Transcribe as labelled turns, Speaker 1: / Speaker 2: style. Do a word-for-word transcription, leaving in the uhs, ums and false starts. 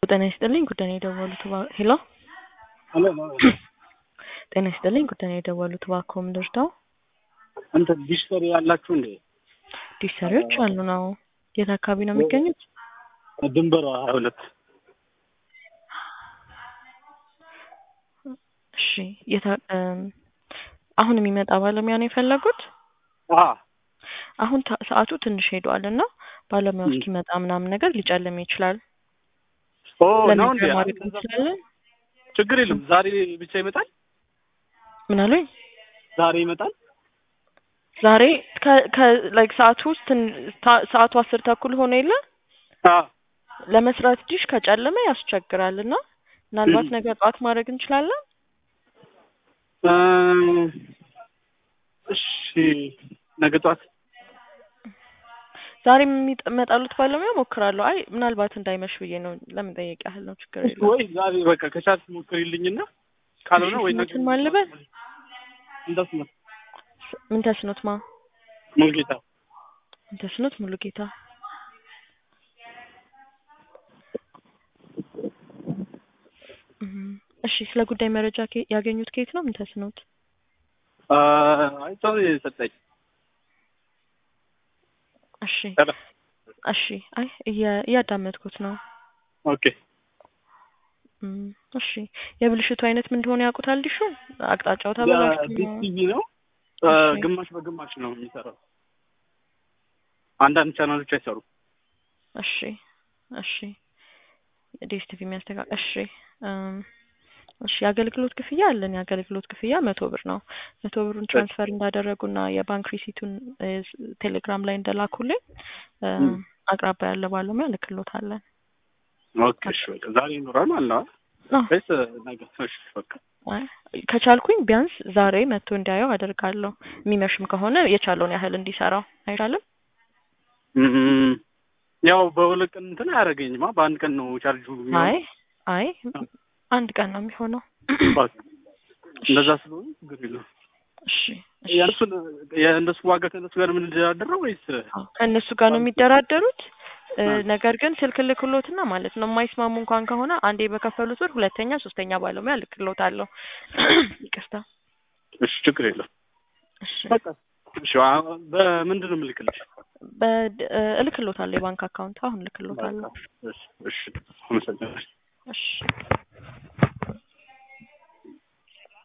Speaker 1: ጤና ይስጥልኝ ጉዳይ ነው የደወሉት ሄሎ
Speaker 2: ሄሎ
Speaker 1: ጤና ይስጥልኝ ጉዳይ ነው የደወሉት እባክዎ ምን ልርዳው?
Speaker 2: አንተ ዲሽተሪ ያላችሁ እንዴ?
Speaker 1: ዲሽተሪዎች አሉ ነው። የት አካባቢ ነው የሚገኙት?
Speaker 2: ድንበሯ ሃያ ሁለት
Speaker 1: እሺ የታ አሁን የሚመጣ ባለሙያ ነው የፈለጉት?
Speaker 2: አዎ
Speaker 1: አሁን ሰዓቱ ትንሽ ሄዷልና ባለሙያው እስኪመጣ ምናምን ነገር ሊጨልም ይችላል።
Speaker 2: ኦ ነው እንዴ? ችግር የለም ዛሬ ብቻ ይመጣል።
Speaker 1: ምን አሉኝ?
Speaker 2: ዛሬ ይመጣል።
Speaker 1: ዛሬ ከ ከ ላይክ ሰዓቱ ውስጥ ሰዓቱ አስር ተኩል ሆነ የለ?
Speaker 2: አዎ
Speaker 1: ለመስራት ዲሽ ከጨለመ ያስቸግራልና ምናልባት ነገ ጧት ማድረግ እንችላለን።
Speaker 2: እሺ ነገ ጧት
Speaker 1: ዛሬ የሚመጣሉት ባለሙያ ሞክራለሁ። አይ ምናልባት እንዳይመሽ ብዬ ነው ለምን ጠየቅ ያህል ነው ችግር የለም።
Speaker 2: ወይ ዛሬ በቃ ከቻልክ ሞክሪልኝና ካልሆነ ወይ ነገ
Speaker 1: እንትን ማልበል
Speaker 2: እንደስመት
Speaker 1: ምን ተስኖት ማ
Speaker 2: ሙሉጌታ
Speaker 1: ምን ተስኖት ሙሉጌታ እሺ ስለ ጉዳይ መረጃ ያገኙት ከየት ነው? ምን ተስኖት
Speaker 2: አይ ሰው ሰጠኝ።
Speaker 1: እሺ እሺ አይ እያዳመጥኩት ነው።
Speaker 2: ኦኬ
Speaker 1: እሺ የብልሽቱ አይነት ምን እንደሆነ ያውቁታል? ዲሹ አቅጣጫው ተበላሽቶ
Speaker 2: ዲቲቪ ነው። ግማሽ በግማሽ ነው የሚሰራው። አንዳንድ ቻናሎች አይሰሩ።
Speaker 1: እሺ እሺ ዲቲቪ የሚያስተካክል እሺ እሺ የአገልግሎት ክፍያ አለን። የአገልግሎት ክፍያ መቶ ብር ነው። መቶ ብሩን ትራንስፈር እንዳደረጉና የባንክ ሪሲቱን ቴሌግራም ላይ እንደላኩልኝ አቅራቢያ ያለ ባለሙያ ልክሎታለን።
Speaker 2: ኦኬ እሺ በቃ ዛሬ ይኖራል ማለት ነው። እሺ ነገ እሺ በቃ
Speaker 1: ከቻልኩኝ ቢያንስ ዛሬ መጥቶ እንዲያየው አደርጋለሁ። የሚመሽም ከሆነ የቻለውን ያህል እንዲሰራው አይቻልም?
Speaker 2: ያው በሁለት ቀን እንትን አያደርገኝማ በአንድ ቀን ነው ቻርጅ የሚሆነው።
Speaker 1: አይ አይ አንድ ቀን ነው የሚሆነው።
Speaker 2: እንደዛ ስለሆነ ችግር የለውም።
Speaker 1: እሺ
Speaker 2: የእነሱ የእነሱ ዋጋ ከእነሱ ጋር ምን እንደራደረው ወይስ
Speaker 1: ከእነሱ ጋር ነው የሚደራደሩት? ነገር ግን ስልክ ልክሎትና ማለት ነው የማይስማሙ እንኳን ከሆነ አንዴ በከፈሉት ብር ሁለተኛ ሶስተኛ ባለሙያ ልክሎታለሁ። ይቅርታ
Speaker 2: እሺ ችግር የለውም።
Speaker 1: እሺ
Speaker 2: በቃ እሺ በምንድን ነው የምልክልሽ?
Speaker 1: በእልክሎታለሁ የባንክ አካውንት አሁን ልክሎታለሁ።
Speaker 2: እሺ እሺ አመሰግናለሁ።
Speaker 1: እሺ